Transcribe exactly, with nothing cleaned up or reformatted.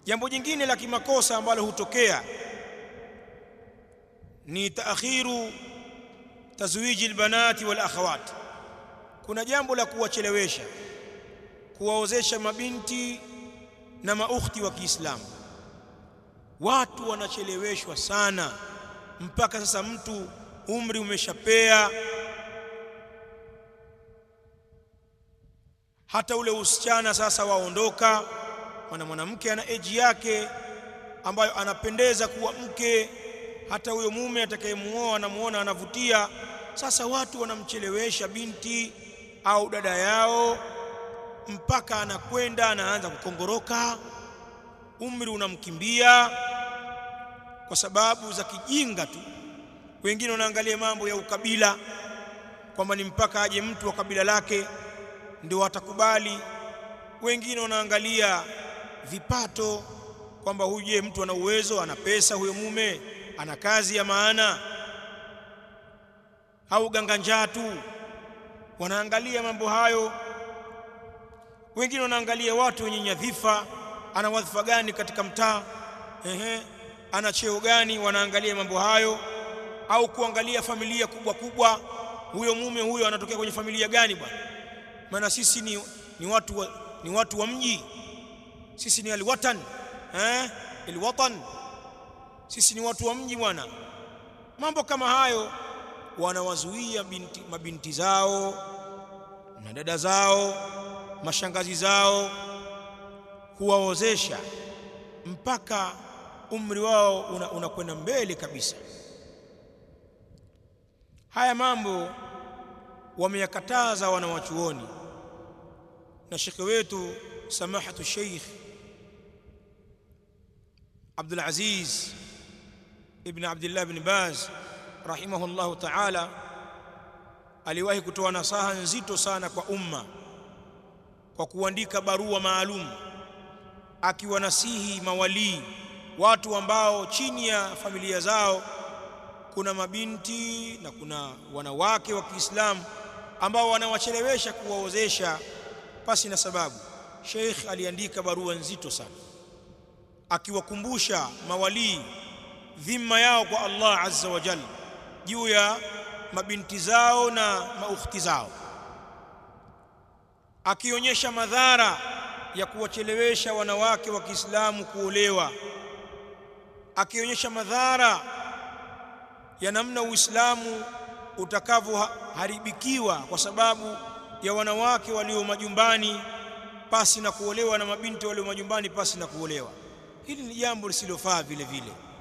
Jambo jingine la kimakosa ambalo hutokea ni taakhiru tazwiji albanati wal akhawat. Kuna jambo la kuwachelewesha, kuwaozesha mabinti na maukhti wa Kiislamu. Watu wanacheleweshwa sana mpaka sasa mtu umri umeshapea, hata ule usichana sasa waondoka. Maana mwanamke ana age yake ambayo anapendeza kuwa mke, hata huyo mume atakayemuoa anamuona anavutia. Sasa watu wanamchelewesha binti au dada yao mpaka anakwenda anaanza kukongoroka, umri unamkimbia kwa sababu za kijinga tu. Wengine wanaangalia mambo ya ukabila, kwamba ni mpaka aje mtu wa kabila lake ndio atakubali. Wengine wanaangalia vipato, kwamba huyu mtu ana uwezo, ana pesa, huyo mume ana kazi ya maana, au ganganja tu. Wanaangalia mambo hayo. Wengine wanaangalia watu wenye nyadhifa, ana wadhifa gani katika mtaa, ehe, ana cheo gani. Wanaangalia mambo hayo, au kuangalia familia kubwa kubwa, huyo mume huyo anatokea kwenye familia gani bwana. Maana sisi ni, ni watu wa, ni watu wa mji, sisi ni alwatan, eh alwatan, sisi ni watu wa mji bwana. Mambo kama hayo wanawazuia binti, mabinti zao na dada zao, mashangazi zao, kuwaozesha mpaka umri wao unakwenda una mbele kabisa. Haya mambo wameyakataza wanawachuoni, na shekhe wetu samahatu Sheikh Abdul Aziz ibn Abdullah ibn Baz rahimahullahu ta'ala aliwahi kutoa nasaha nzito sana kwa umma kwa kuandika barua maalum akiwanasihi mawali, watu ambao chini ya familia zao kuna mabinti na kuna wanawake wa Kiislamu ambao wanawachelewesha kuwaozesha pasi na sababu. Sheikh aliandika barua nzito sana akiwakumbusha mawali dhima yao kwa Allah azza wa jalla juu ya mabinti zao na maukhti zao, akionyesha madhara ya kuwachelewesha wanawake wa Kiislamu kuolewa, akionyesha madhara ya namna Uislamu utakavyoharibikiwa kwa sababu ya wanawake walio majumbani pasi na kuolewa na mabinti walio majumbani pasi na kuolewa. Hili ni jambo lisilofaa vile vile.